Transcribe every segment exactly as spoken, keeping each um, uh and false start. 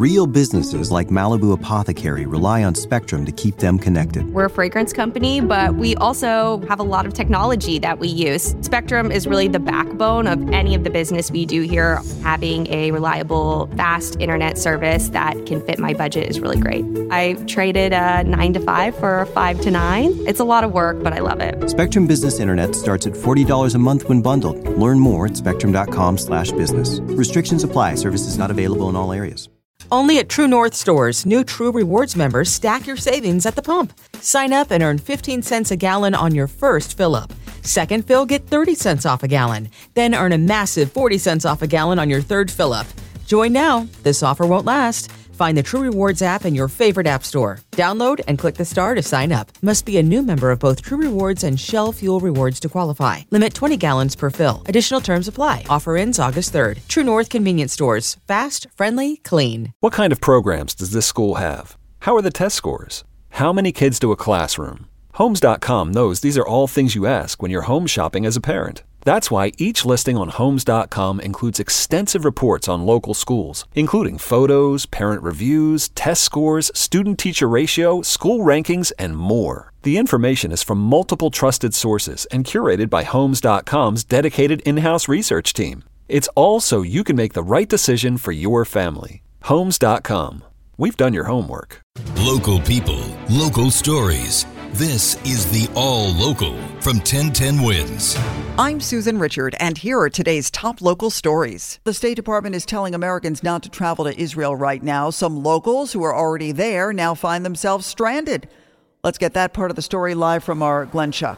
Real businesses like Malibu Apothecary rely on Spectrum to keep them connected. We're a fragrance company, but we also have a lot of technology that we use. Spectrum is really the backbone of any of the business we do here. Having a reliable, fast internet service that can fit my budget is really great. I traded a nine to five for a five to nine. It's a lot of work, but I love it. Spectrum Business Internet starts at forty dollars a month when bundled. Learn more at spectrum.com slash business. Restrictions apply. Services not available in all areas. Only at True North stores, new True Rewards members stack your savings at the pump. Sign up and earn fifteen cents a gallon on your first fill-up. Second fill, get thirty cents off a gallon. Then earn a massive forty cents off a gallon on your third fill-up. Join now. This offer won't last. Find the True Rewards app in your favorite app store. Download and click the star to sign up. Must be a new member of both True Rewards and Shell Fuel Rewards to qualify. Limit twenty gallons per fill. Additional terms apply. Offer ends August third. True North Convenience Stores. Fast, friendly, clean. What kind of programs does this school have? How are the test scores? How many kids do a classroom? Homes dot com knows these are all things you ask when you're home shopping as a parent. That's why each listing on Homes dot com includes extensive reports on local schools, including photos, parent reviews, test scores, student-teacher ratio, school rankings, and more. The information is from multiple trusted sources and curated by Homes dot com's dedicated in-house research team. It's all so you can make the right decision for your family. Homes dot com. We've done your homework. Local people, local stories. This is the All Local from ten ten Wins. I'm Susan Richard, and here are today's top local stories. The State Department is telling Americans not to travel to Israel right now. Some locals who are already there now find themselves stranded. Let's get that part of the story live from our Glenn Schuck.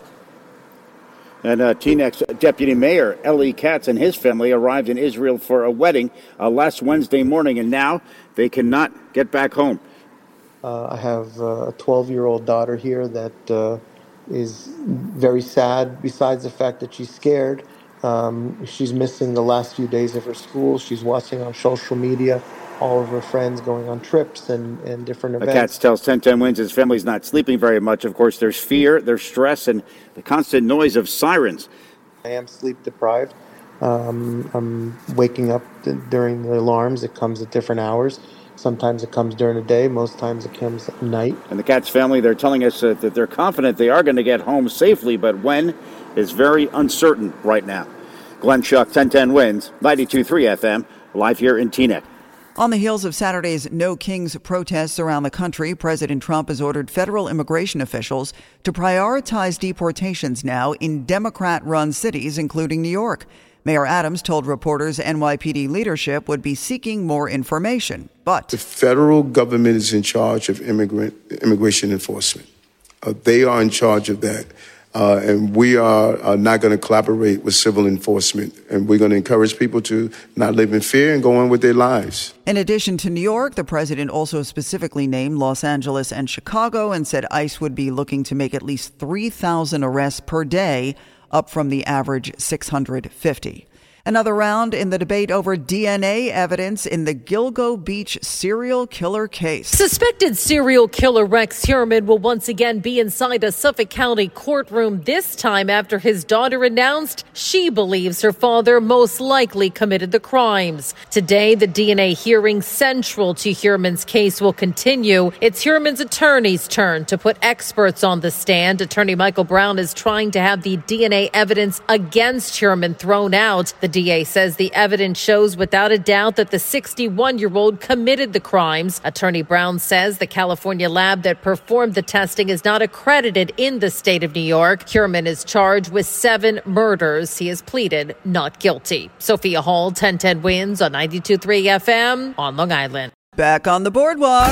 And uh, Teanex's Deputy Mayor Ellie Katz and his family arrived in Israel for a wedding uh, last Wednesday morning, and now they cannot get back home. Uh, I have uh, a twelve-year-old daughter here that uh, is very sad, besides the fact that she's scared. Um, she's missing the last few days of her school. She's watching on social media all of her friends going on trips and, and different events. Katz tells ten ten Wins his family's not sleeping very much. Of course, there's fear, there's stress, and the constant noise of sirens. I am sleep deprived. Um, I'm waking up during the alarms. It comes at different hours. Sometimes it comes during the day. Most times it comes at night. And the Katz family, they're telling us uh, that they're confident they are going to get home safely, but when is very uncertain right now. Glenn Schuck, ten ten Wins, ninety-two point three F M, live here in Teaneck. On the heels of Saturday's No Kings protests around the country, President Trump has ordered federal immigration officials to prioritize deportations now in Democrat-run cities, including New York. Mayor Adams told reporters N Y P D leadership would be seeking more information, but the federal government is in charge of immigrant immigration enforcement. Uh, they are in charge of that, uh, and we are, are not going to collaborate with civil enforcement, and we're going to encourage people to not live in fear and go on with their lives. In addition to New York, the president also specifically named Los Angeles and Chicago and said ICE would be looking to make at least three thousand arrests per day, up from the average six hundred fifty. Another round in the debate over D N A evidence in the Gilgo Beach serial killer case. Suspected serial killer Rex Heuermann will once again be inside a Suffolk County courtroom, this time after his daughter announced she believes her father most likely committed the crimes. Today, the D N A hearing central to Heuermann's case will continue. It's Heuermann's attorney's turn to put experts on the stand. Attorney Michael Brown is trying to have the D N A evidence against Heuermann thrown out. The D A says the evidence shows without a doubt that the sixty-one-year-old committed the crimes. Attorney Brown says the California lab that performed the testing is not accredited in the state of New York. Heuermann is charged with seven murders. He has pleaded not guilty. Sophia Hall, ten ten Wins on ninety-two point three F M on Long Island. Back on the boardwalk.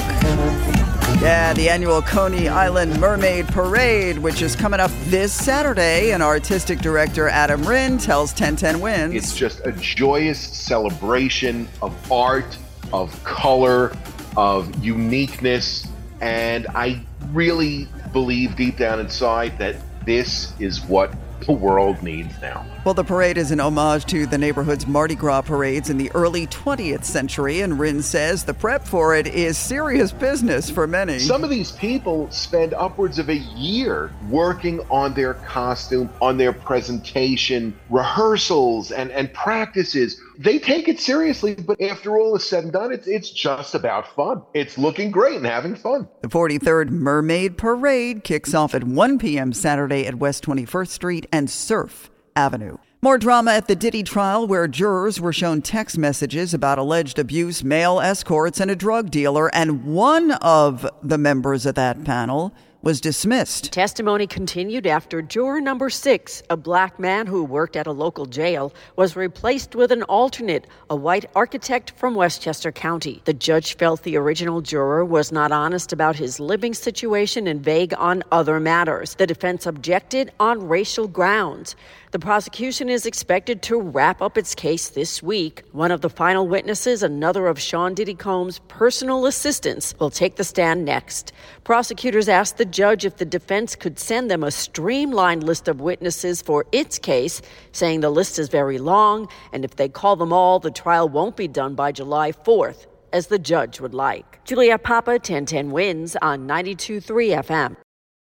Yeah, the annual Coney Island Mermaid Parade, which is coming up this Saturday, and artistic director Adam Rinn tells ten ten Wins. It's just a joyous celebration of art, of color, of uniqueness, and I really believe deep down inside that this is what the world needs now. Well, the parade is an homage to the neighborhood's Mardi Gras parades in the early twentieth century, and Rinn says the prep for it is serious business for many. Some of these people spend upwards of a year working on their costume, on their presentation, rehearsals and, and practices, they take it seriously, but after all is said and done, it's, it's just about fun. It's looking great and having fun. The forty-third Mermaid Parade kicks off at one p.m. Saturday at West twenty-first Street and Surf Avenue. More drama at the Diddy trial, where jurors were shown text messages about alleged abuse, male escorts, and a drug dealer, and one of the members of that panel was dismissed. Testimony continued after juror number six, a black man who worked at a local jail, was replaced with an alternate, a white architect from Westchester County. The judge felt the original juror was not honest about his living situation and vague on other matters. The defense objected on racial grounds. The prosecution is expected to wrap up its case this week. One of the final witnesses, another of Sean Diddy Combs' personal assistants, will take the stand next. Prosecutors asked the judge if the defense could send them a streamlined list of witnesses for its case, saying the list is very long, and if they call them all, the trial won't be done by July fourth, as the judge would like. Juliette Papa, ten ten Wins on ninety-two point three F M.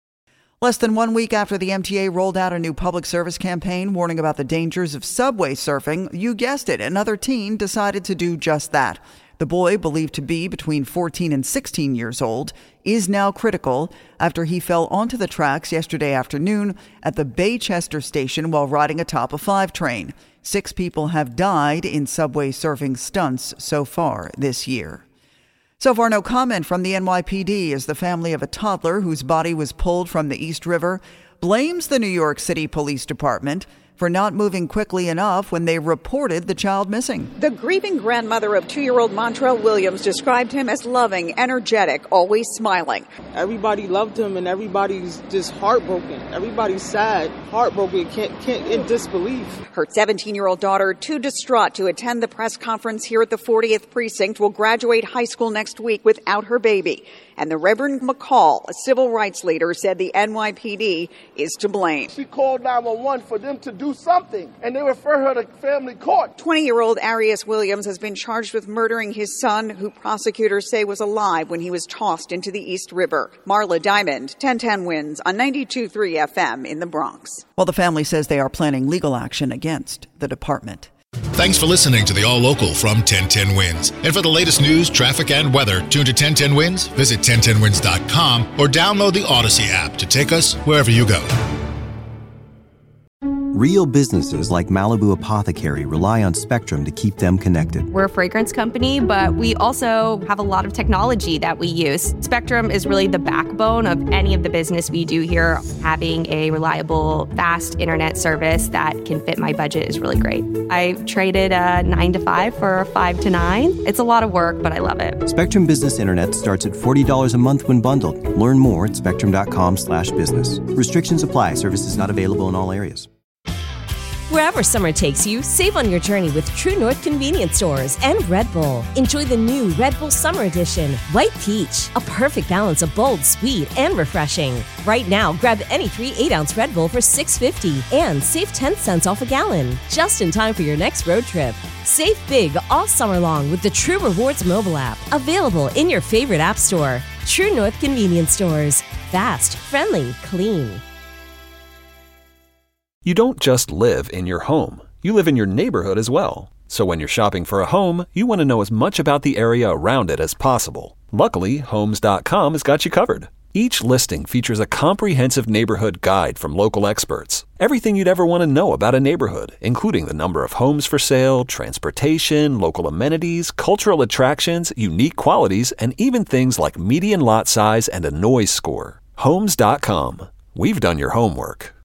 Less than one week after the M T A rolled out a new public service campaign warning about the dangers of subway surfing, you guessed it, another teen decided to do just that. The boy, believed to be between fourteen and sixteen years old, is now critical after he fell onto the tracks yesterday afternoon at the Baychester station while riding a top of five train. Six people have died in subway surfing stunts so far this year. So far, no comment from the N Y P D as the family of a toddler whose body was pulled from the East River blames the New York City Police Department for not moving quickly enough when they reported the child missing. The grieving grandmother of two-year-old Montrell Williams described him as loving, energetic, always smiling. Everybody loved him and everybody's just heartbroken. Everybody's sad, heartbroken, can't, can't in disbelief. Her seventeen-year-old daughter, too distraught to attend the press conference here at the fortieth Precinct, will graduate high school next week without her baby. And the Reverend McCall, a civil rights leader, said the N Y P D is to blame. She called nine one one for them to do something, and they refer her to family court. twenty-year-old Arias Williams has been charged with murdering his son, who prosecutors say was alive when he was tossed into the East River. Marla Diamond, ten ten Wins on ninety-two point three F M in the Bronx. Well, the family says they are planning legal action against the department. Thanks for listening to the All Local from ten ten Wins. And for the latest news, traffic, and weather, tune to ten ten Wins, visit ten ten wins dot com, or download the Odyssey app to take us wherever you go. Real businesses like Malibu Apothecary rely on Spectrum to keep them connected. We're a fragrance company, but we also have a lot of technology that we use. Spectrum is really the backbone of any of the business we do here. Having a reliable, fast internet service that can fit my budget is really great. I traded a nine to five for a five to nine. It's a lot of work, but I love it. Spectrum Business Internet starts at forty dollars a month when bundled. Learn more at spectrum.com slash business. Restrictions apply. Services not available in all areas. Wherever summer takes you, save on your journey with True North Convenience Stores and Red Bull. Enjoy the new Red Bull Summer Edition, White Peach, a perfect balance of bold, sweet, and refreshing. Right now, grab any three eight-ounce Red Bull for six dollars and fifty cents and save ten cents off a gallon, just in time for your next road trip. Save big all summer long with the True Rewards mobile app, available in your favorite app store. True North Convenience Stores. Fast, friendly, clean. You don't just live in your home. You live in your neighborhood as well. So when you're shopping for a home, you want to know as much about the area around it as possible. Luckily, Homes dot com has got you covered. Each listing features a comprehensive neighborhood guide from local experts. Everything you'd ever want to know about a neighborhood, including the number of homes for sale, transportation, local amenities, cultural attractions, unique qualities, and even things like median lot size and a noise score. Homes dot com. We've done your homework.